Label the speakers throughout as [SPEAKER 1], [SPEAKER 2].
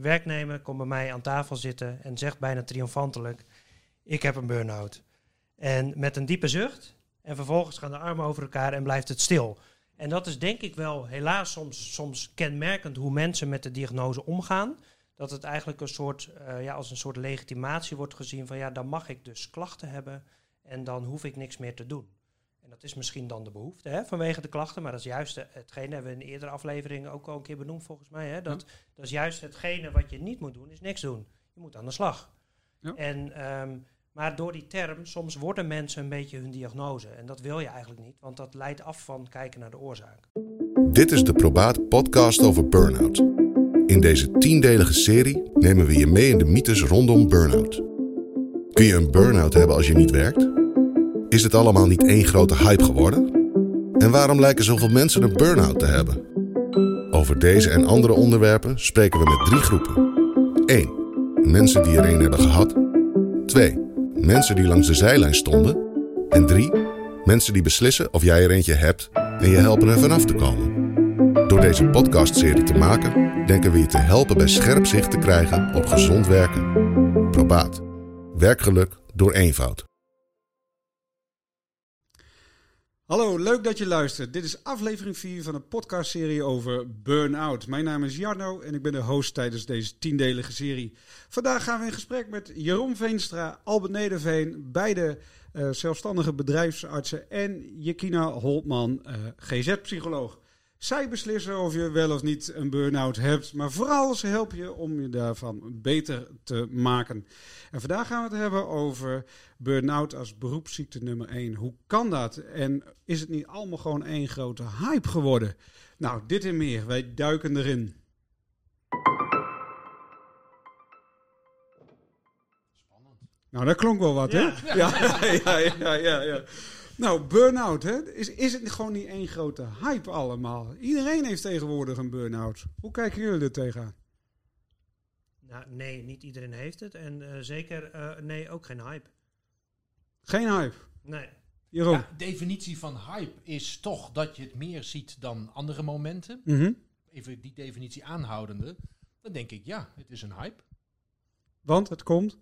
[SPEAKER 1] werknemer komt bij mij aan tafel zitten en zegt bijna triomfantelijk: ik heb een burn-out. En met een diepe zucht. En vervolgens gaan de armen over elkaar en blijft het stil. En dat is denk ik wel helaas soms kenmerkend hoe mensen met de diagnose omgaan. Dat het eigenlijk als een soort legitimatie wordt gezien van dan mag ik dus klachten hebben en dan hoef ik niks meer te doen. En dat is misschien dan de behoefte vanwege de klachten, maar dat is juist hetgene, hebben we in eerdere afleveringen ook al een keer benoemd volgens mij. Dat is juist hetgene wat je niet moet doen, is niks doen. Je moet aan de slag. Ja. Maar door die term, soms worden mensen een beetje hun diagnose. En dat wil je eigenlijk niet, want dat leidt af van kijken naar de oorzaak.
[SPEAKER 2] Dit is de Probaat podcast over burn-out. In deze 10-delige serie nemen we je mee in de mythes rondom burn-out. Kun je een burn-out hebben als je niet werkt? Is het allemaal niet één grote hype geworden? En waarom lijken zoveel mensen een burn-out te hebben? Over deze en andere onderwerpen spreken we met 3 groepen. 1. Mensen die er een hebben gehad. 2. Mensen die langs de zijlijn stonden. En 3. Mensen die beslissen of jij er eentje hebt en je helpen er vanaf te komen. Door deze podcastserie te maken, denken we je te helpen bij scherp zicht te krijgen op gezond werken. Probaat. Werkgeluk door eenvoud.
[SPEAKER 3] Hallo, leuk dat je luistert. Dit is aflevering 4 van een podcastserie over burn-out. Mijn naam is Jarno en ik ben de host tijdens deze 10-delige serie. Vandaag gaan we in gesprek met Jeroen Veenstra, Albert Nederveen, beide zelfstandige bedrijfsartsen, en Jekina Holtman, GZ-psycholoog. Zij beslissen of je wel of niet een burn-out hebt, maar vooral ze helpen je om je daarvan beter te maken. En vandaag gaan we het hebben over burn-out als beroepsziekte nummer 1. Hoe kan dat? En is het niet allemaal gewoon één grote hype geworden? Nou, dit en meer. Wij duiken erin. Spannend. Nou, dat klonk wel wat, hè? Ja. Nou, burn-out, hè? Is het gewoon niet één grote hype allemaal? Iedereen heeft tegenwoordig een burn-out. Hoe kijken jullie er tegenaan?
[SPEAKER 1] Nou, nee, niet iedereen heeft het. En nee, ook geen hype.
[SPEAKER 3] Geen hype?
[SPEAKER 1] Nee.
[SPEAKER 3] Jeroen?
[SPEAKER 4] Ja, de definitie van hype is toch dat je het meer ziet dan andere momenten.
[SPEAKER 3] Mm-hmm.
[SPEAKER 4] Even die definitie aanhoudende. Dan denk ik, ja, het is een hype.
[SPEAKER 3] Want het komt?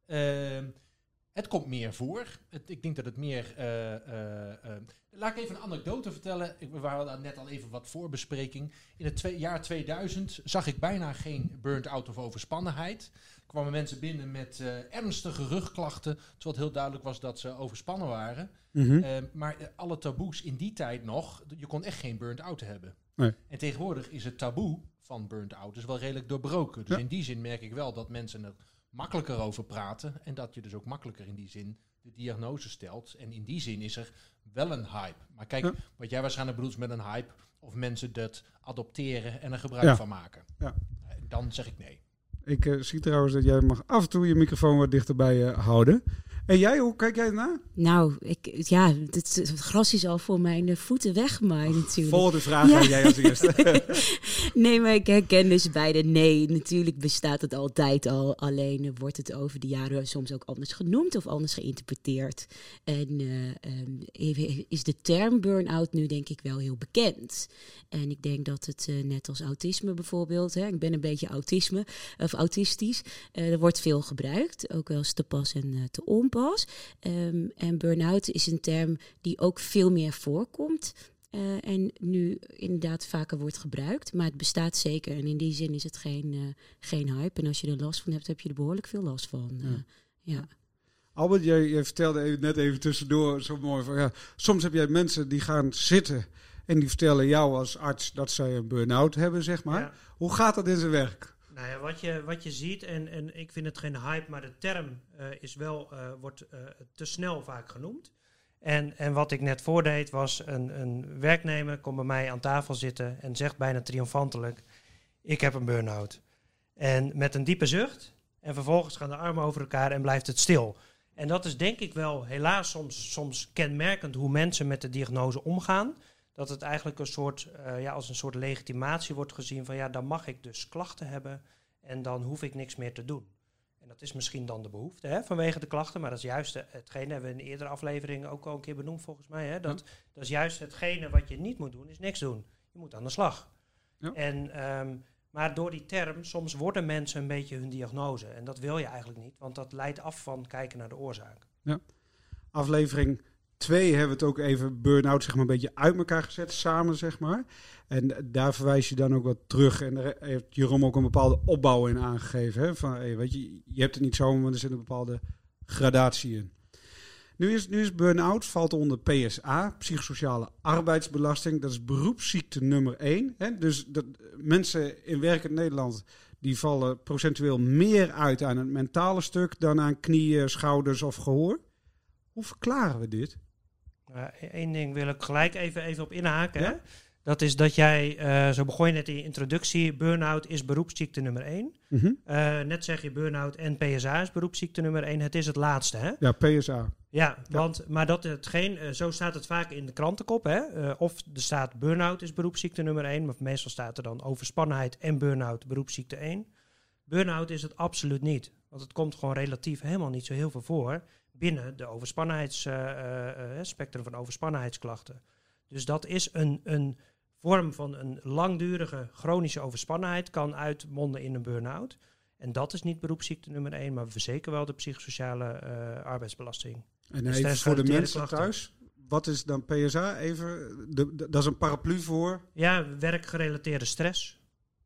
[SPEAKER 4] Het komt meer voor. Ik denk dat het meer... laat ik even een anekdote vertellen. We waren net al even wat voorbespreking. In het jaar 2000 zag ik bijna geen burnt-out of overspannenheid. Kwamen mensen binnen met ernstige rugklachten, terwijl het heel duidelijk was dat ze overspannen waren.
[SPEAKER 3] Mm-hmm.
[SPEAKER 4] Maar alle taboes in die tijd nog, je kon echt geen burnt-out hebben.
[SPEAKER 3] Nee.
[SPEAKER 4] En tegenwoordig is het taboe van burnt-out dus wel redelijk doorbroken. Dus in die zin merk ik wel dat mensen er makkelijker over praten en dat je dus ook makkelijker in die zin de diagnose stelt. En in die zin is er wel een hype. Maar kijk, wat jij waarschijnlijk bedoelt met een hype, of mensen dat adopteren en er gebruik van maken. Ja. Dan zeg ik nee.
[SPEAKER 3] Ik zie trouwens dat jij mag af en toe je microfoon wat dichterbij houden. En jij, hoe kijk jij ernaar?
[SPEAKER 5] Nou, het gras is al voor mijn voeten weggemaaid natuurlijk.
[SPEAKER 3] Volgende vraag ga jij als eerste.
[SPEAKER 5] Nee, maar ik herken dus beide. Nee, natuurlijk bestaat het altijd al. Alleen wordt het over de jaren soms ook anders genoemd of anders geïnterpreteerd. En is de term burn-out nu denk ik wel heel bekend. En ik denk dat het net als autisme bijvoorbeeld, ik ben een beetje autistisch. Er wordt veel gebruikt, ook wel eens te pas en te onpas. En burn-out is een term die ook veel meer voorkomt. En nu inderdaad vaker wordt gebruikt. Maar het bestaat zeker. En in die zin is het geen hype. En als je er last van hebt, heb je er behoorlijk veel last van. Ja.
[SPEAKER 3] Albert, jij vertelde net even tussendoor zo mooi van, soms heb jij mensen die gaan zitten en die vertellen jou als arts dat zij een burn-out hebben, zeg maar. Ja. Hoe gaat dat in zijn werk?
[SPEAKER 1] Nou ja, wat je ziet, en ik vind het geen hype, maar de term wordt te snel vaak genoemd. En wat ik net voordeed was, een werknemer komt bij mij aan tafel zitten en zegt bijna triomfantelijk: ik heb een burn-out. En met een diepe zucht, en vervolgens gaan de armen over elkaar en blijft het stil. En dat is denk ik wel helaas soms kenmerkend hoe mensen met de diagnose omgaan. Dat het eigenlijk als een soort legitimatie wordt gezien van dan mag ik dus klachten hebben en dan hoef ik niks meer te doen. En dat is misschien dan de behoefte vanwege de klachten, maar dat is juist hetgene, hebben we in eerdere afleveringen ook al een keer benoemd volgens mij. Dat is juist hetgene wat je niet moet doen, is niks doen. Je moet aan de slag. Ja. Maar door die term, soms worden mensen een beetje hun diagnose. En dat wil je eigenlijk niet, want dat leidt af van kijken naar de oorzaak.
[SPEAKER 3] Ja. Aflevering 2 hebben we het ook even burn-out zeg maar een beetje uit elkaar gezet, samen zeg maar. En daar verwijs je dan ook wat terug. En daar heeft Jeroen ook een bepaalde opbouw in aangegeven. Hè? Van, weet je hebt het niet zomaar, maar er zit een bepaalde gradatie in. Nu is burn-out, valt onder PSA, psychosociale arbeidsbelasting. Dat is beroepsziekte nummer 1. Hè? Dus mensen in werkend Nederland, die vallen procentueel meer uit aan het mentale stuk dan aan knieën, schouders of gehoor. Hoe verklaren we dit?
[SPEAKER 1] Eén ding wil ik gelijk even op inhaken.
[SPEAKER 3] Ja?
[SPEAKER 1] Hè? Dat is dat jij, zo begon je net in je introductie, burn-out is beroepsziekte nummer 1.
[SPEAKER 3] Mm-hmm.
[SPEAKER 1] Net zeg je burn-out en PSA is beroepsziekte nummer 1. Het is het laatste, hè?
[SPEAKER 3] Ja, PSA.
[SPEAKER 1] Ja, maar zo staat het vaak in de krantenkop, hè? Of er staat burn-out is beroepsziekte nummer 1, maar meestal staat er dan overspannenheid en burn-out beroepsziekte 1. Burn-out is het absoluut niet, want het komt gewoon relatief helemaal niet zo heel veel voor binnen de spectrum van overspannenheidsklachten. Dus dat is een vorm van een langdurige chronische overspannenheid, kan uitmonden in een burn-out. En dat is niet beroepsziekte nummer 1, maar zeker wel de psychosociale arbeidsbelasting.
[SPEAKER 3] En even voor de mensen thuis, wat is dan PSA? Dat is een paraplu voor?
[SPEAKER 1] Ja, werkgerelateerde stress.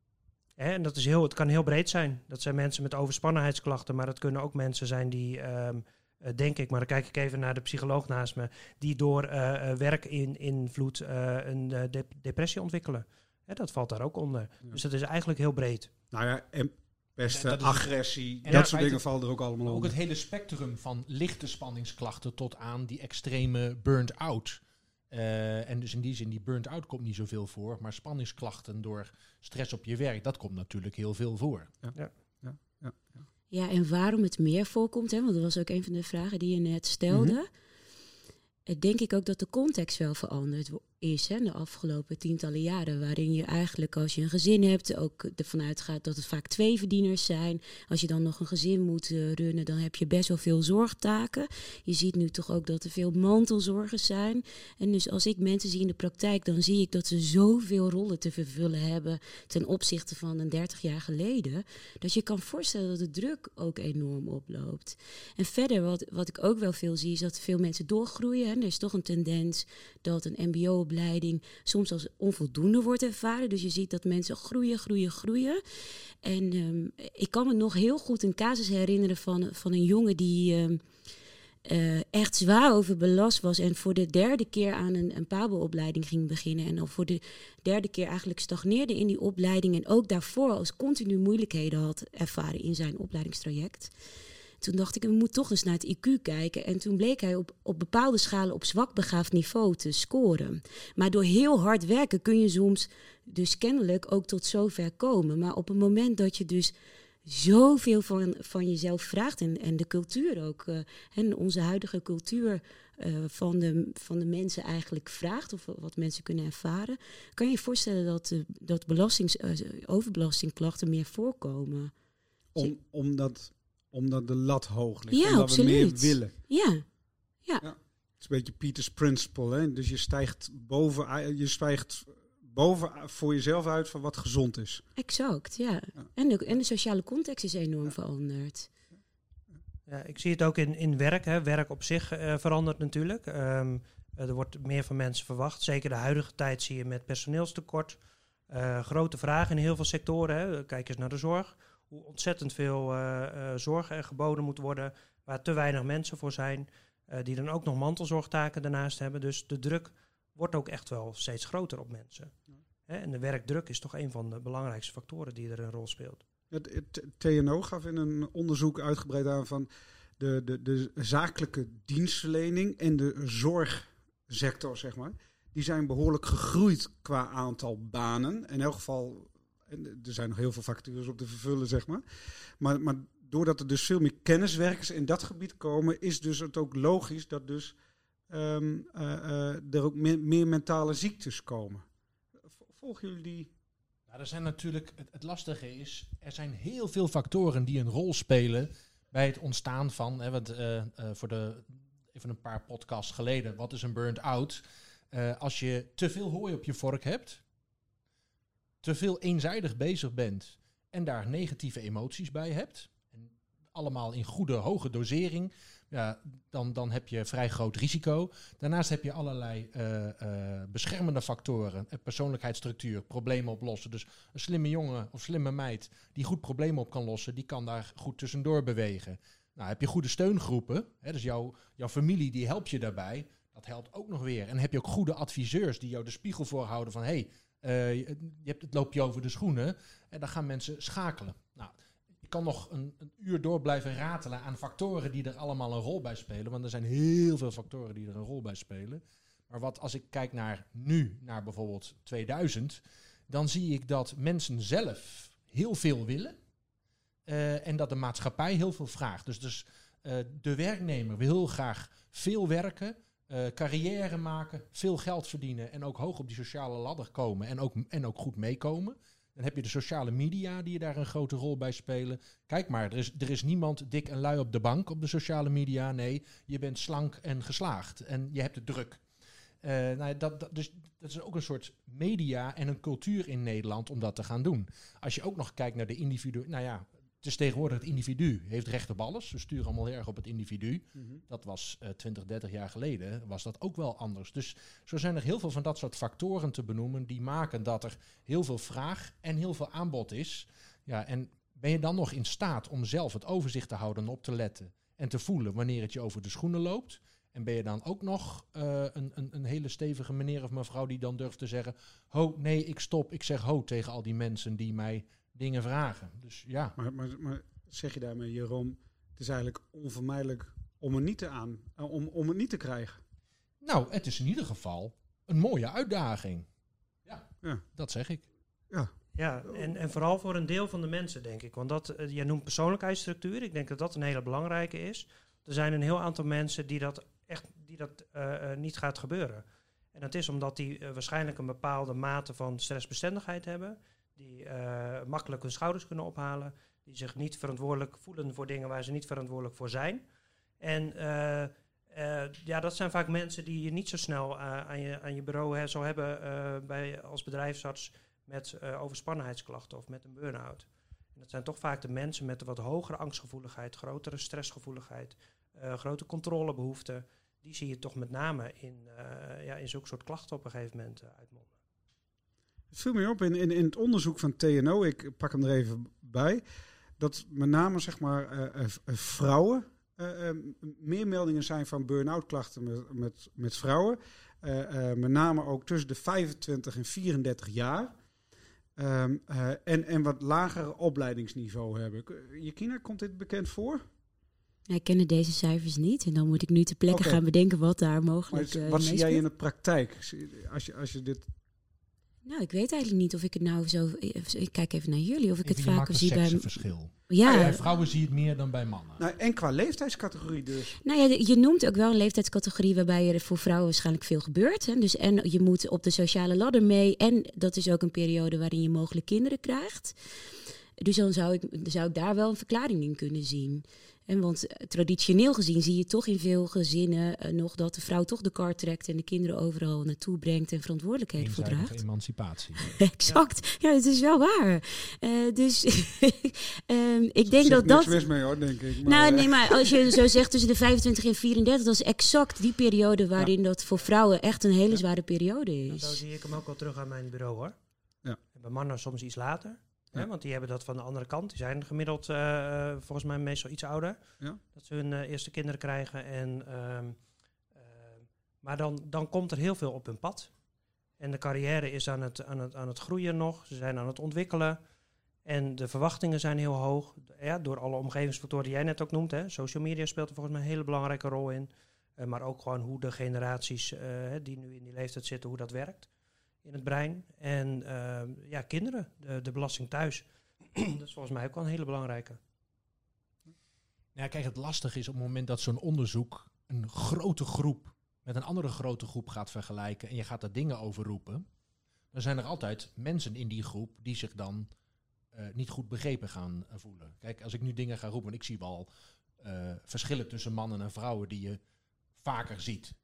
[SPEAKER 1] En het kan heel breed zijn. Dat zijn mensen met overspannenheidsklachten, maar dat kunnen ook mensen zijn die, denk ik, maar dan kijk ik even naar de psycholoog naast me, die door werkinvloed een depressie ontwikkelen. Dat valt daar ook onder. Ja. Dus dat is eigenlijk heel breed.
[SPEAKER 3] Nou ja, en pesten, agressie,
[SPEAKER 4] en
[SPEAKER 3] dat soort dingen vallen er ook allemaal onder.
[SPEAKER 4] Ook het hele spectrum van lichte spanningsklachten tot aan die extreme burnt-out. En dus in die zin, die burnt-out komt niet zoveel voor, maar spanningsklachten door stress op je werk, dat komt natuurlijk heel veel voor.
[SPEAKER 3] Ja.
[SPEAKER 5] Ja, en waarom het meer voorkomt, hè, want dat was ook een van de vragen die je net stelde. Mm-hmm. Denk ik ook dat de context wel veranderd is, hè, de afgelopen tientallen jaren. Waarin je eigenlijk, als je een gezin hebt, ook ervan uitgaat dat het vaak 2 verdieners zijn. Als je dan nog een gezin moet runnen, dan heb je best wel veel zorgtaken. Je ziet nu toch ook dat er veel mantelzorgers zijn. En dus als ik mensen zie in de praktijk, dan zie ik dat ze zoveel rollen te vervullen hebben ten opzichte van een 30 jaar geleden. Dat je kan voorstellen dat de druk ook enorm oploopt. En verder, wat ik ook wel veel zie, is dat veel mensen doorgroeien. Hè. Er is toch een tendens dat een mbo-opleiding soms als onvoldoende wordt ervaren. Dus je ziet dat mensen groeien. En ik kan me nog heel goed een casus herinneren van een jongen die echt zwaar overbelast was en voor de 3e keer aan een PABO-opleiding ging beginnen. En al voor de 3e keer eigenlijk stagneerde in die opleiding en ook daarvoor als continu moeilijkheden had ervaren in zijn opleidingstraject. Toen dacht ik, we moeten toch eens naar het IQ kijken. En toen bleek hij op bepaalde schalen op zwak begaafd niveau te scoren. Maar door heel hard werken kun je soms dus kennelijk ook tot zover komen. Maar op het moment dat je dus zoveel van jezelf vraagt en de cultuur ook, en onze huidige cultuur van de mensen eigenlijk vraagt, of wat mensen kunnen ervaren, kan je je voorstellen dat overbelastingklachten meer voorkomen. Omdat
[SPEAKER 3] de lat hoog ligt.
[SPEAKER 5] Ja,
[SPEAKER 3] omdat
[SPEAKER 5] absoluut.
[SPEAKER 3] we meer willen.
[SPEAKER 5] Ja.
[SPEAKER 3] Het is een beetje Peters Principle. Hè? Dus je stijgt boven voor jezelf uit van wat gezond is.
[SPEAKER 5] Exact, ja. En de sociale context is enorm veranderd.
[SPEAKER 1] Ja, ik zie het ook in werk. Hè. Werk op zich verandert natuurlijk. Er wordt meer van mensen verwacht. Zeker de huidige tijd zie je met personeelstekort. Grote vragen in heel veel sectoren. Hè. Kijk eens naar de zorg. Hoe ontzettend veel zorg er geboden moet worden, waar te weinig mensen voor zijn, die dan ook nog mantelzorgtaken daarnaast hebben. Dus de druk wordt ook echt wel steeds groter op mensen. En de werkdruk is toch een van de belangrijkste factoren die er een rol speelt.
[SPEAKER 3] Het TNO gaf in een onderzoek uitgebreid aan van de zakelijke dienstverlening en de zorgsector, zeg maar. Die zijn behoorlijk gegroeid qua aantal banen. In elk geval, er zijn nog heel veel vacatures op te vervullen, zeg maar. Maar doordat er dus veel meer kenniswerkers in dat gebied komen, is dus het ook logisch dat dus er ook meer mentale ziektes komen. Volgen jullie die?
[SPEAKER 4] Nou, er zijn natuurlijk, het lastige is, er zijn heel veel factoren die een rol spelen bij het ontstaan van, even een paar podcasts geleden, wat is een burnt-out? Als je te veel hooi op je vork hebt, te veel eenzijdig bezig bent en daar negatieve emoties bij hebt, en allemaal in goede, hoge dosering, ja, dan heb je vrij groot risico. Daarnaast heb je allerlei beschermende factoren, persoonlijkheidsstructuur, problemen oplossen. Dus een slimme jongen of slimme meid die goed problemen op kan lossen, die kan daar goed tussendoor bewegen. Nou, heb je goede steungroepen, hè, dus jouw familie die helpt je daarbij, dat helpt ook nog weer. En heb je ook goede adviseurs die jou de spiegel voorhouden van het loopt je over de schoenen. En dan gaan mensen schakelen. Nou, ik kan nog een uur door blijven ratelen aan factoren die er allemaal een rol bij spelen. Want er zijn heel veel factoren die er een rol bij spelen. Maar als ik kijk naar bijvoorbeeld 2000, dan zie ik dat mensen zelf heel veel willen. En dat de maatschappij heel veel vraagt. Dus de werknemer wil heel graag veel werken, carrière maken, veel geld verdienen en ook hoog op die sociale ladder komen en ook goed meekomen. Dan heb je de sociale media die daar een grote rol bij spelen. Kijk maar, er is niemand dik en lui op de bank op de sociale media. Nee, je bent slank en geslaagd en je hebt het druk. Dus dat is ook een soort media en een cultuur in Nederland om dat te gaan doen. Als je ook nog kijkt naar de individu, het is tegenwoordig het individu heeft recht op alles. We sturen allemaal heel erg op het individu. Mm-hmm. Dat was 20, 30 jaar geleden, was dat ook wel anders. Dus zo zijn er heel veel van dat soort factoren te benoemen die maken dat er heel veel vraag en heel veel aanbod is. Ja, en ben je dan nog in staat om zelf het overzicht te houden en op te letten en te voelen wanneer het je over de schoenen loopt? En ben je dan ook nog een hele stevige meneer of mevrouw die dan durft te zeggen, ho, nee, ik stop, ik zeg ho tegen al die mensen die mij dingen vragen. Dus ja.
[SPEAKER 3] Maar zeg je daarmee, Jeroen, het is eigenlijk onvermijdelijk om het niet om het niet te krijgen?
[SPEAKER 4] Nou, het is in ieder geval een mooie uitdaging. Ja. Dat zeg ik.
[SPEAKER 1] Ja, en vooral voor een deel van de mensen, denk ik. Want jij noemt persoonlijkheidsstructuur. Ik denk dat dat een hele belangrijke is. Er zijn een heel aantal mensen die dat niet gaat gebeuren. En dat is omdat die waarschijnlijk een bepaalde mate van stressbestendigheid hebben, die makkelijk hun schouders kunnen ophalen, die zich niet verantwoordelijk voelen voor dingen waar ze niet verantwoordelijk voor zijn. En dat zijn vaak mensen die je niet zo snel aan je bureau zou hebben als bedrijfsarts met overspannenheidsklachten of met een burn-out. En dat zijn toch vaak de mensen met een wat hogere angstgevoeligheid, grotere stressgevoeligheid, grote controlebehoeften. Die zie je toch met name in zulke soort klachten op een gegeven moment uitmonden.
[SPEAKER 3] Het viel mij op in het onderzoek van TNO, ik pak hem er even bij, dat met name vrouwen meer meldingen zijn van burn-out klachten met vrouwen. Met name ook tussen de 25 en 34 jaar. En wat lager opleidingsniveau hebben. Jekina, komt dit bekend voor?
[SPEAKER 5] Ik ken deze cijfers niet en dan moet ik nu ter plekke gaan bedenken wat daar mogelijk
[SPEAKER 3] wat zie jij in de praktijk als je dit...
[SPEAKER 5] Nou, ik weet eigenlijk niet of ik het nou zo... Ik kijk even naar jullie, of ik het vaker zie bij...
[SPEAKER 4] verschil.
[SPEAKER 5] Ja.
[SPEAKER 4] Bij vrouwen zie je het meer dan bij mannen.
[SPEAKER 3] Nou, en qua leeftijdscategorie dus.
[SPEAKER 5] Nou ja, je noemt ook wel een leeftijdscategorie waarbij er voor vrouwen waarschijnlijk veel gebeurt. Hè? Dus en je moet op de sociale ladder mee. En dat is ook een periode waarin je mogelijk kinderen krijgt. Dus dan zou ik daar wel een verklaring in kunnen zien. Want traditioneel gezien zie je toch in veel gezinnen nog dat de vrouw toch de kar trekt en de kinderen overal naartoe brengt en verantwoordelijkheden voor draagt.
[SPEAKER 4] Emancipatie.
[SPEAKER 5] Exact. Ja, het is wel waar. Ik denk dat
[SPEAKER 3] niks mis mee hoor, denk ik.
[SPEAKER 5] Maar, maar als je zo zegt tussen de 25 en 34, dat is exact die periode waarin dat voor vrouwen echt een hele zware periode is.
[SPEAKER 1] Nou, zo zie ik hem ook wel terug aan mijn bureau hoor. Ja. Bij mannen soms iets later. Ja. Want die hebben dat van de andere kant. Die zijn gemiddeld volgens mij meestal iets ouder. Ja. Dat ze hun eerste kinderen krijgen. Maar dan komt er heel veel op hun pad. En de carrière is aan het groeien nog. Ze zijn aan het ontwikkelen. En de verwachtingen zijn heel hoog. Ja, door alle omgevingsfactoren die jij net ook noemt. Hè. Social media speelt er volgens mij een hele belangrijke rol in. Maar ook gewoon hoe de generaties die nu in die leeftijd zitten, hoe dat werkt. In het brein. En kinderen, de belasting thuis. Dat is volgens mij ook wel een hele belangrijke.
[SPEAKER 4] Ja, kijk, het lastige is op het moment dat zo'n onderzoek een grote groep met een andere grote groep gaat vergelijken en je gaat daar dingen over roepen, dan zijn er altijd mensen in die groep die zich dan niet goed begrepen gaan voelen. Kijk, als ik nu dingen ga roepen, ik zie wel verschillen tussen mannen en vrouwen die je vaker ziet.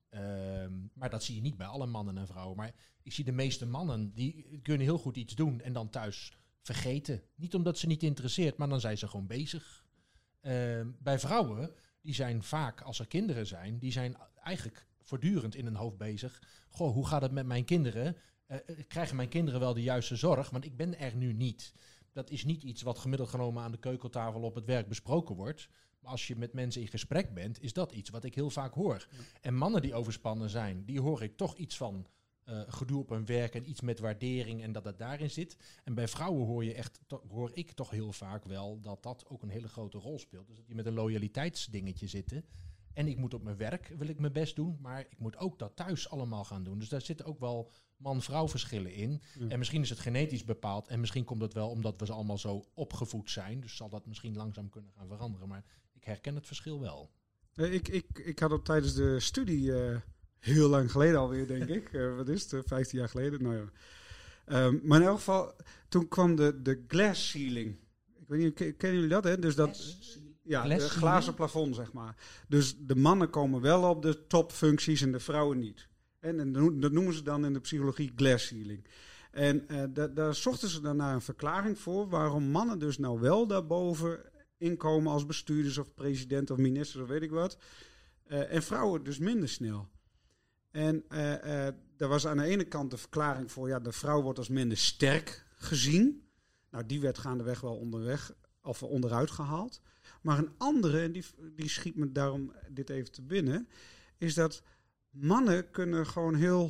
[SPEAKER 4] Maar dat zie je niet bij alle mannen en vrouwen. Maar ik zie de meeste mannen, die kunnen heel goed iets doen en dan thuis vergeten. Niet omdat ze niet interesseert, maar dan zijn ze gewoon bezig. Bij vrouwen, die zijn vaak, als er kinderen zijn, die zijn eigenlijk voortdurend in hun hoofd bezig. Goh, hoe gaat het met mijn kinderen? Krijgen mijn kinderen wel de juiste zorg? Want ik ben er nu niet. Dat is niet iets wat gemiddeld genomen aan de keukentafel op het werk besproken wordt. Maar als je met mensen in gesprek bent, is dat iets wat ik heel vaak hoor. Ja. En mannen die overspannen zijn, die hoor ik toch iets van gedoe op hun werk en iets met waardering en dat het daarin zit. En bij vrouwen hoor ik toch heel vaak wel dat dat ook een hele grote rol speelt. Dus dat die met een loyaliteitsdingetje zitten. En ik moet op mijn werk, wil ik mijn best doen, maar ik moet ook dat thuis allemaal gaan doen. Dus daar zitten ook wel man-vrouw verschillen in. Ja. En misschien is het genetisch bepaald en misschien komt het wel omdat we ze allemaal zo opgevoed zijn. Dus zal dat misschien langzaam kunnen gaan veranderen. Maar ik herken het verschil wel.
[SPEAKER 3] Ik had tijdens de studie, heel lang geleden alweer denk ik, wat is het, 15 jaar geleden? Nou ja. Maar in elk geval, toen kwam de glass ceiling. Ik weet niet, kennen jullie dat? Hè? Dus dat... Ja, het glazen plafond, zeg maar. Dus de mannen komen wel op de topfuncties en de vrouwen niet. En dat noemen ze dan in de psychologie glass ceiling. En daar zochten ze dan naar een verklaring voor waarom mannen dus nou wel daarboven inkomen als bestuurders of president of minister of weet ik wat. En vrouwen dus minder snel. En daar was aan de ene kant de verklaring voor, ja, de vrouw wordt als minder sterk gezien. Nou, die werd gaandeweg wel onderuit gehaald. Maar een andere, en die schiet me daarom dit even te binnen, is dat mannen kunnen gewoon heel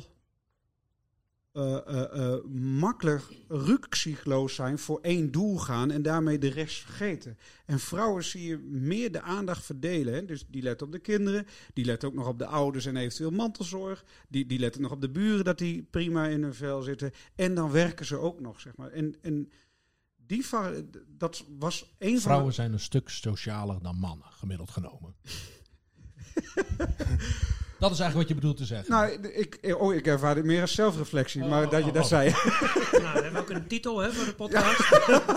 [SPEAKER 3] makkelijk rukzichtloos zijn, voor één doel gaan en daarmee de rest vergeten. En vrouwen zie je meer de aandacht verdelen. Hè? Dus die letten op de kinderen, die letten ook nog op de ouders en eventueel mantelzorg. Die letten nog op de buren dat die prima in hun vel zitten. En dan werken ze ook nog, zeg maar. En dat was een
[SPEAKER 4] Vrouwen zijn een stuk socialer dan mannen, gemiddeld genomen. Dat is eigenlijk wat je bedoelt te zeggen.
[SPEAKER 3] Nou, ik ervaar dit meer als zelfreflectie, maar dat je dat zei.
[SPEAKER 1] Nou, we hebben ook een titel voor de podcast.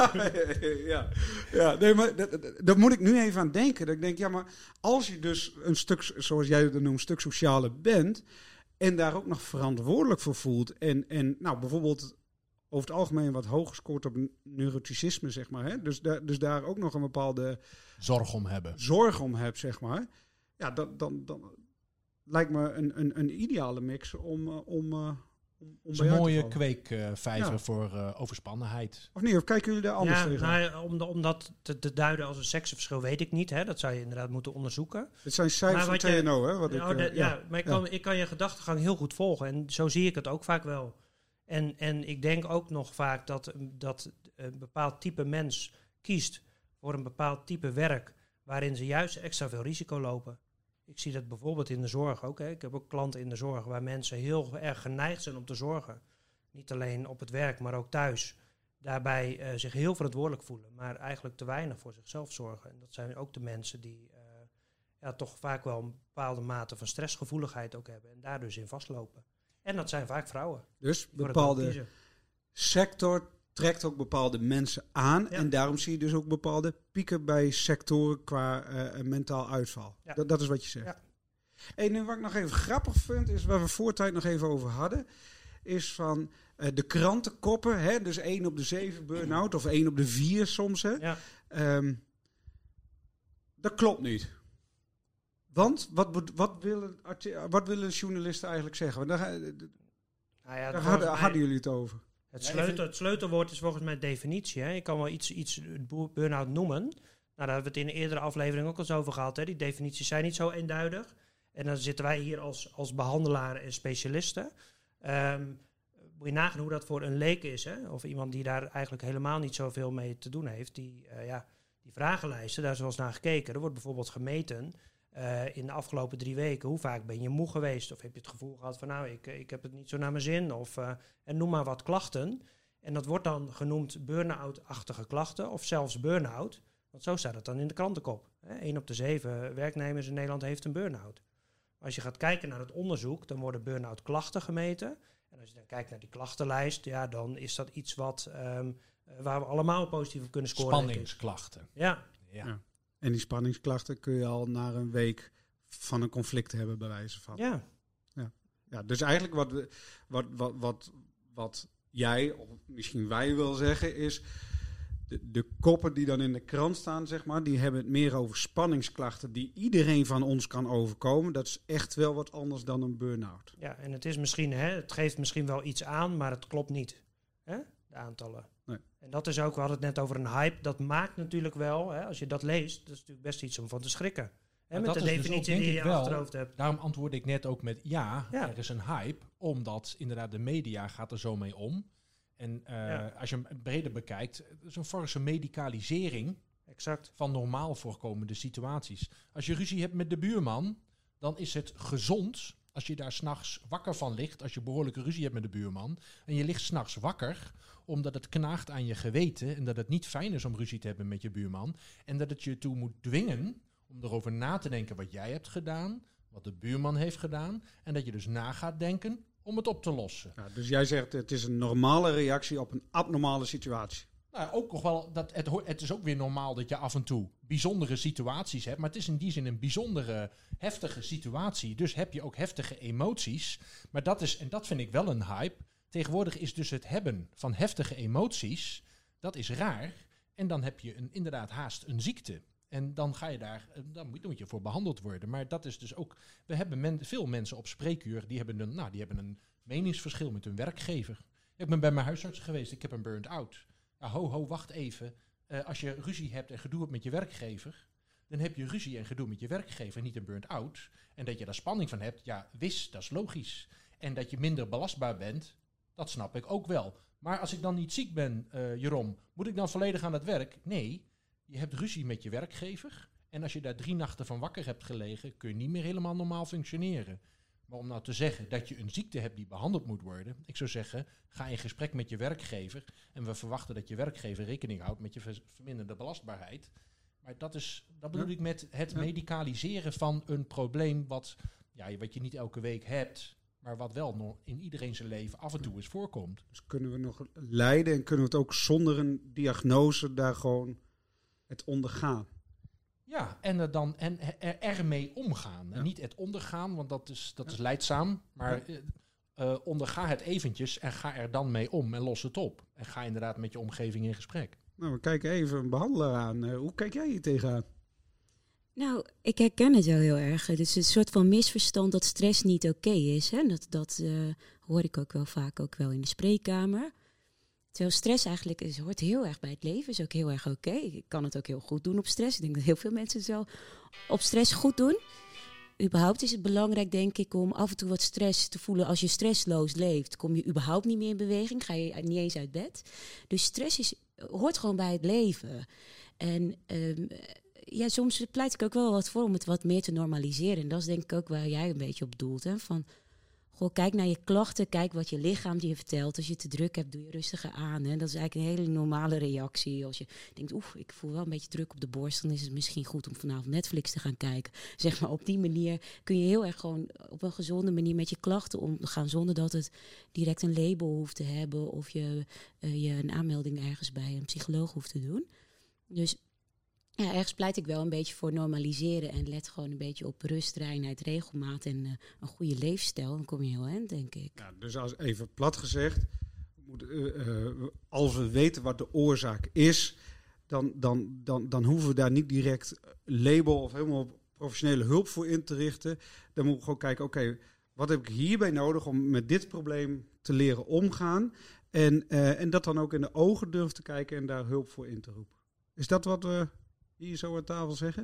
[SPEAKER 3] ja, nee, maar daar moet ik nu even aan denken. Dat ik denk, ja, maar als je dus een stuk, zoals jij het noemt, een stuk socialer bent en daar ook nog verantwoordelijk voor voelt en nou, bijvoorbeeld over het algemeen wat hoger scoort op neuroticisme, zeg maar. Hè? Dus daar ook nog een bepaalde
[SPEAKER 4] zorg om hebt, zeg maar. Ja, dan lijkt me een ideale mix om is een mooie kweekvijver voor overspannenheid.
[SPEAKER 3] Of niet? Of kijken jullie daar anders tegen?
[SPEAKER 1] Om dat te duiden als een seksenverschil weet ik niet. Hè? Dat zou je inderdaad moeten onderzoeken.
[SPEAKER 3] Het zijn cijfers van TNO, hè?
[SPEAKER 1] Maar ik kan je gedachtegang heel goed volgen. En zo zie ik het ook vaak wel. En ik denk ook nog vaak dat een bepaald type mens kiest voor een bepaald type werk waarin ze juist extra veel risico lopen. Ik zie dat bijvoorbeeld in de zorg ook. Hè. Ik heb ook klanten in de zorg waar mensen heel erg geneigd zijn om te zorgen. Niet alleen op het werk, maar ook thuis. Daarbij zich heel verantwoordelijk voelen, maar eigenlijk te weinig voor zichzelf zorgen. En dat zijn ook de mensen die toch vaak wel een bepaalde mate van stressgevoeligheid ook hebben en daar dus in vastlopen. En dat zijn vaak vrouwen.
[SPEAKER 3] Dus bepaalde sector trekt ook bepaalde mensen aan. Ja. En daarom zie je dus ook bepaalde pieken bij sectoren qua mentaal uitval. Ja. Dat is wat je zegt. Ja. En wat ik nog even grappig vind, is waar we voortijd nog even over hadden, is van de krantenkoppen. Hè? Dus 1 op de 7 burn-out of 1 op de 4 soms. Hè? Ja. Dat klopt niet. Want wat willen journalisten eigenlijk zeggen? Daar hadden jullie het over.
[SPEAKER 1] Het sleutelwoord is volgens mij definitie. Hè. Je kan wel iets burn-out noemen. Nou, daar hebben we het in een eerdere aflevering ook al eens over gehad. Hè. Die definities zijn niet zo eenduidig. En dan zitten wij hier als behandelaren en specialisten. Moet je nagaan hoe dat voor een leek is. Hè? Of iemand die daar eigenlijk helemaal niet zoveel mee te doen heeft. Die vragenlijsten, daar is wel eens naar gekeken. Er wordt bijvoorbeeld gemeten in de afgelopen 3 weken. Hoe vaak ben je moe geweest? Of heb je het gevoel gehad van nou, ik heb het niet zo naar mijn zin? En noem maar wat klachten. En dat wordt dan genoemd burn-out-achtige klachten. Of zelfs burn-out. Want zo staat het dan in de krantenkop. 1 op de 7 werknemers in Nederland heeft een burn-out. Als je gaat kijken naar het onderzoek, dan worden burn-out klachten gemeten. En als je dan kijkt naar die klachtenlijst, ja, dan is dat iets wat waar we allemaal positief op kunnen scoren.
[SPEAKER 4] Spanningsklachten.
[SPEAKER 1] Ja.
[SPEAKER 3] En die spanningsklachten kun je al na een week van een conflict hebben, bij wijze van.
[SPEAKER 1] Ja.
[SPEAKER 3] Ja, dus eigenlijk wat jij, of misschien wij wil zeggen, is de koppen die dan in de krant staan, zeg maar, die hebben het meer over spanningsklachten die iedereen van ons kan overkomen. Dat is echt wel wat anders dan een burn-out.
[SPEAKER 1] Ja, en het is misschien, het geeft misschien wel iets aan, maar het klopt niet. Hè? De aantallen.
[SPEAKER 3] Nee.
[SPEAKER 1] En dat is ook, we hadden het net over een hype. Dat maakt natuurlijk wel, als je dat leest, dat is natuurlijk best iets om van te schrikken. Met
[SPEAKER 4] dat
[SPEAKER 1] de
[SPEAKER 4] is dus
[SPEAKER 1] definitie
[SPEAKER 4] ook,
[SPEAKER 1] die je
[SPEAKER 4] denk
[SPEAKER 1] in
[SPEAKER 4] ik
[SPEAKER 1] je
[SPEAKER 4] wel,
[SPEAKER 1] achterhoofd hebt.
[SPEAKER 4] Daarom antwoord ik net ook met
[SPEAKER 1] Ja.
[SPEAKER 4] er is een hype, omdat inderdaad de media gaat er zo mee om. En als je hem breder bekijkt, het is een forse medicalisering
[SPEAKER 1] Exact.
[SPEAKER 4] van normaal voorkomende situaties. Als je ruzie hebt met de buurman, dan is het gezond als je daar 's nachts wakker van ligt, als je behoorlijke ruzie hebt met de buurman, en je ligt 's nachts wakker, omdat het knaagt aan je geweten en dat het niet fijn is om ruzie te hebben met je buurman, en dat het je toe moet dwingen om erover na te denken wat jij hebt gedaan, wat de buurman heeft gedaan, en dat je dus na gaat denken om het op te lossen.
[SPEAKER 3] Ja, dus jij zegt het is een normale reactie op een abnormale situatie.
[SPEAKER 4] Nou, ook nog wel, het is ook weer normaal dat je af en toe bijzondere situaties hebt. Maar het is in die zin een bijzondere, heftige situatie. Dus heb je ook heftige emoties. Maar dat vind ik wel een hype. Tegenwoordig is dus het hebben van heftige emoties, dat is raar. En dan heb je inderdaad haast een ziekte. En dan ga je dan moet je voor behandeld worden. Maar dat is dus ook, we hebben veel mensen op spreekuur, die hebben een meningsverschil met hun werkgever. Ik ben bij mijn huisarts geweest, ik heb een burn-out. Ja, wacht even. Als je ruzie hebt en gedoe hebt met je werkgever, dan heb je ruzie en gedoe met je werkgever, niet een burn-out. En dat je daar spanning van hebt, ja, dat is logisch. En dat je minder belastbaar bent, dat snap ik ook wel. Maar als ik dan niet ziek ben, Jeroen, moet ik dan volledig aan het werk? Nee, je hebt ruzie met je werkgever. En als je daar 3 nachten van wakker hebt gelegen, kun je niet meer helemaal normaal functioneren. Maar om nou te zeggen dat je een ziekte hebt die behandeld moet worden, ik zou zeggen, ga in gesprek met je werkgever. En we verwachten dat je werkgever rekening houdt met je verminderde belastbaarheid. Maar dat bedoel ik met het medicaliseren van een probleem wat je niet elke week hebt, maar wat wel in iedereen zijn leven af en toe eens voorkomt.
[SPEAKER 3] Dus kunnen we nog lijden en kunnen we het ook zonder een diagnose daar gewoon het ondergaan?
[SPEAKER 4] Ja, en ermee omgaan. Ja. En niet het ondergaan, want dat is lijdzaam. Maar onderga het eventjes en ga er dan mee om en los het op. En ga inderdaad met je omgeving in gesprek.
[SPEAKER 3] Nou, we kijken even een behandelaar aan. Hoe kijk jij hier tegenaan?
[SPEAKER 5] Nou, ik herken het wel heel erg. Het is een soort van misverstand dat stress niet oké is. Hè? Dat hoor ik ook wel vaak in de spreekkamer. Terwijl stress eigenlijk hoort heel erg bij het leven, is ook heel erg oké. Ik kan het ook heel goed doen op stress. Ik denk dat heel veel mensen het wel op stress goed doen. Überhaupt is het belangrijk, denk ik, om af en toe wat stress te voelen. Als je stressloos leeft, kom je überhaupt niet meer in beweging. Ga je niet eens uit bed. Dus stress hoort gewoon bij het leven. En soms pleit ik ook wel wat voor om het wat meer te normaliseren. En dat is denk ik ook waar jij een beetje op doelt. Hè? Van, kijk naar je klachten, kijk wat je lichaam je vertelt. Als je te druk hebt, doe je rustiger aan. Hè? Dat is eigenlijk een hele normale reactie. Als je denkt, ik voel wel een beetje druk op de borst, dan is het misschien goed om vanavond Netflix te gaan kijken. Zeg maar, op die manier kun je heel erg gewoon op een gezonde manier met je klachten omgaan, zonder dat het direct een label hoeft te hebben of je een aanmelding ergens bij een psycholoog hoeft te doen. Dus ja, ergens pleit ik wel een beetje voor normaliseren en let gewoon een beetje op rust, reinheid, regelmaat en een goede leefstijl. Dan kom je heel eind, denk ik.
[SPEAKER 3] Ja, dus als even plat gezegd, als we weten wat de oorzaak is, dan hoeven we daar niet direct label of helemaal professionele hulp voor in te richten. Dan moeten we gewoon kijken, oké, wat heb ik hierbij nodig om met dit probleem te leren omgaan? En dat dan ook in de ogen durven te kijken en daar hulp voor in te roepen. Is dat wat we hier zo aan tafel zeggen?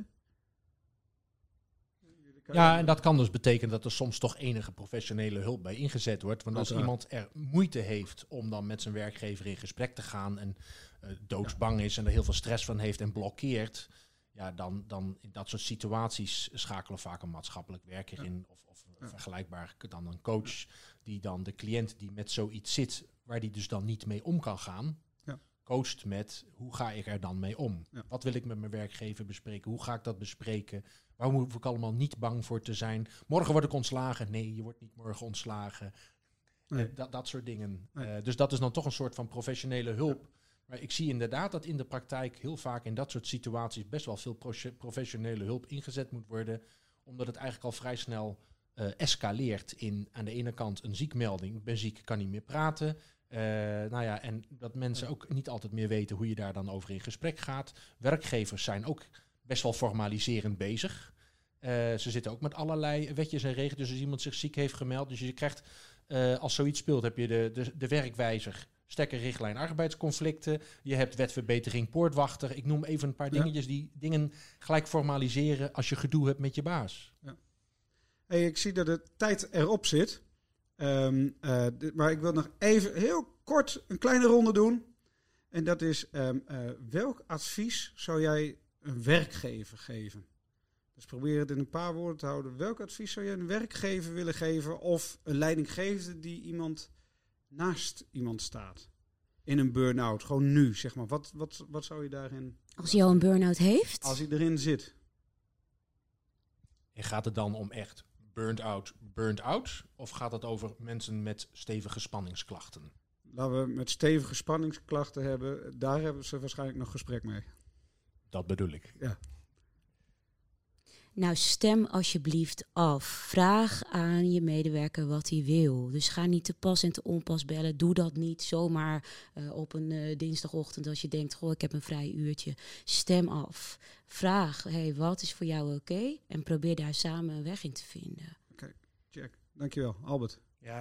[SPEAKER 4] Ja, en dat kan dus betekenen dat er soms toch enige professionele hulp bij ingezet wordt. Want als iemand er moeite heeft om dan met zijn werkgever in gesprek te gaan en doodsbang is en er heel veel stress van heeft en blokkeert, ja, dan in dat soort situaties schakelen vaak een maatschappelijk werker in of vergelijkbaar dan een coach die dan de cliënt die met zoiets zit, waar die dus dan niet mee om kan gaan, coacht met hoe ga ik er dan mee om? Ja. Wat wil ik met mijn werkgever bespreken? Hoe ga ik dat bespreken? Waar hoef ik allemaal niet bang voor te zijn? Morgen word ik ontslagen. Nee, je wordt niet morgen ontslagen. Nee. Dat soort dingen. Nee. Dus dat is dan toch een soort van professionele hulp. Ja. Maar ik zie inderdaad dat in de praktijk heel vaak in dat soort situaties best wel veel professionele hulp ingezet moet worden. Omdat het eigenlijk al vrij snel escaleert in aan de ene kant een ziekmelding. Ik ben ziek, kan niet meer praten. En dat mensen ook niet altijd meer weten hoe je daar dan over in gesprek gaat. Werkgevers zijn ook best wel formaliserend bezig. Ze zitten ook met allerlei wetjes en regels. Dus als iemand zich ziek heeft gemeld, dus je krijgt, als zoiets speelt, heb je de werkwijzer, stekkerrichtlijn arbeidsconflicten. Je hebt wetverbetering poortwachter. Ik noem even een paar dingetjes die dingen gelijk formaliseren als je gedoe hebt met je baas.
[SPEAKER 3] Ja. Hey, ik zie dat de tijd erop zit. Maar ik wil nog even heel kort een kleine ronde doen. En dat is, welk advies zou jij een werkgever geven? Dus probeer het in een paar woorden te houden. Welk advies zou jij een werkgever willen geven of een leidinggevende die iemand naast iemand staat? In een burn-out, gewoon nu, zeg maar. Wat zou je daarin...
[SPEAKER 5] Als hij al een burn-out heeft?
[SPEAKER 3] Als hij erin zit.
[SPEAKER 4] En gaat het dan om echt burnt out? Of gaat het over mensen met stevige spanningsklachten?
[SPEAKER 3] Laten we met stevige spanningsklachten hebben. Daar hebben ze waarschijnlijk nog gesprek mee.
[SPEAKER 4] Dat bedoel ik.
[SPEAKER 3] Ja.
[SPEAKER 5] Nou, stem alsjeblieft af. Vraag aan je medewerker wat hij wil. Dus ga niet te pas en te onpas bellen. Doe dat niet zomaar op een dinsdagochtend als je denkt, goh, ik heb een vrij uurtje. Stem af. Vraag, wat is voor jou oké? En probeer daar samen een weg in te vinden.
[SPEAKER 3] Oké, check. Dankjewel. Albert.
[SPEAKER 1] Ja,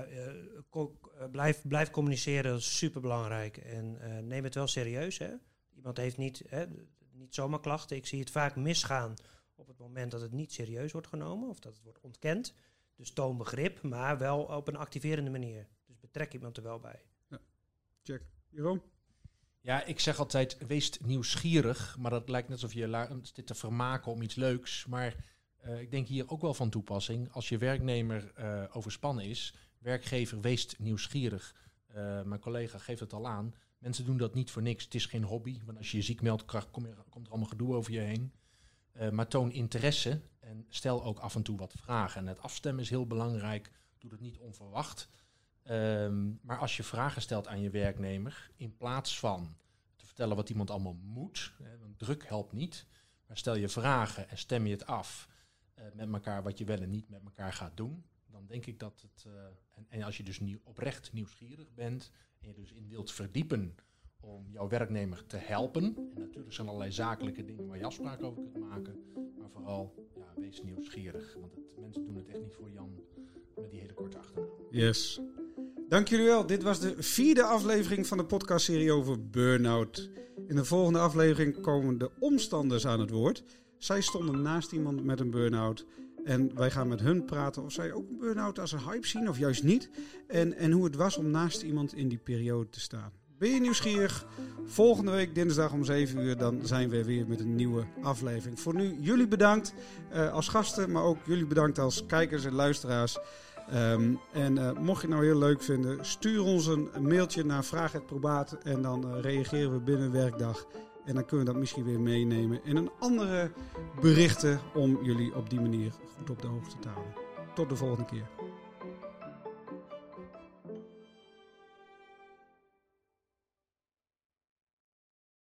[SPEAKER 1] blijf communiceren, dat is superbelangrijk. En neem het wel serieus. Hè? Iemand heeft niet zomaar klachten. Ik zie het vaak misgaan op het moment dat het niet serieus wordt genomen of dat het wordt ontkend. Dus toon begrip, maar wel op een activerende manier. Dus betrek iemand er wel bij.
[SPEAKER 3] Ja, check. Jeroen?
[SPEAKER 4] Ja, ik zeg altijd, wees nieuwsgierig. Maar dat lijkt net alsof je zit te vermaken om iets leuks. Maar ik denk hier ook wel van toepassing. Als je werknemer overspannen is, werkgever, wees nieuwsgierig. Mijn collega geeft het al aan. Mensen doen dat niet voor niks. Het is geen hobby. Want als je je ziek meldt, komt er allemaal gedoe over je heen. Maar toon interesse en stel ook af en toe wat vragen. En het afstemmen is heel belangrijk. Doe het niet onverwacht. Maar als je vragen stelt aan je werknemer, in plaats van te vertellen wat iemand allemaal moet, want druk helpt niet, maar stel je vragen en stem je het af met elkaar wat je wel en niet met elkaar gaat doen, dan denk ik dat het... En als je dus oprecht nieuwsgierig bent en je dus in wilt verdiepen om jouw werknemer te helpen. En natuurlijk zijn allerlei zakelijke dingen waar je afspraken over kunt maken. Maar vooral, wees nieuwsgierig. Want mensen doen het echt niet voor Jan met die hele korte achternaam.
[SPEAKER 3] Yes. Dank jullie wel. Dit was de 4e aflevering van de podcastserie over burn-out. In de volgende aflevering komen de omstanders aan het woord. Zij stonden naast iemand met een burn-out. En wij gaan met hun praten of zij ook een burn-out als een hype zien of juist niet. En hoe het was om naast iemand in die periode te staan. Ben je nieuwsgierig? Volgende week dinsdag om 7 uur dan zijn we weer met een nieuwe aflevering. Voor nu jullie bedankt als gasten, maar ook jullie bedankt als kijkers en luisteraars. Mocht je het nou heel leuk vinden, stuur ons een mailtje naar Vraag@Probaat en dan reageren we binnen een werkdag. En dan kunnen we dat misschien weer meenemen in een andere berichten om jullie op die manier goed op de hoogte te houden. Tot de volgende keer.